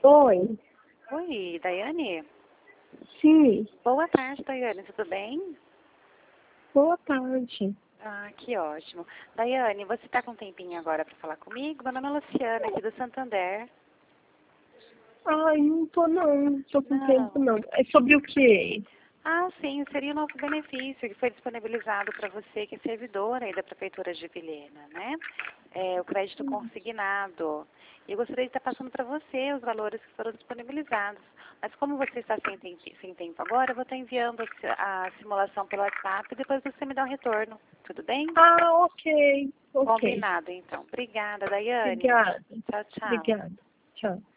Oi, Oi, Daiane? sim, Boa tarde, Daiane, tudo bem? boa tarde. Ah, que ótimo. Daiane, você está com um tempinho agora para falar comigo? Meu nome é Luciana, aqui do Santander. Ai, não tô com tempo Não. não. É sobre o quê? Ah, sim, seria o novo benefício que foi disponibilizado para você, que é servidora aí da Prefeitura de Vilhena, né? É, o crédito consignado. Eu gostaria de estar passando para você os valores que foram disponibilizados. Mas como você está sem tempo agora, eu vou estar enviando a simulação pelo WhatsApp e depois você me dá um retorno. Tudo bem? Ah, ok. Combinado, então. Obrigada, Daiane. Obrigada, Tchau, tchau. obrigada. Tchau.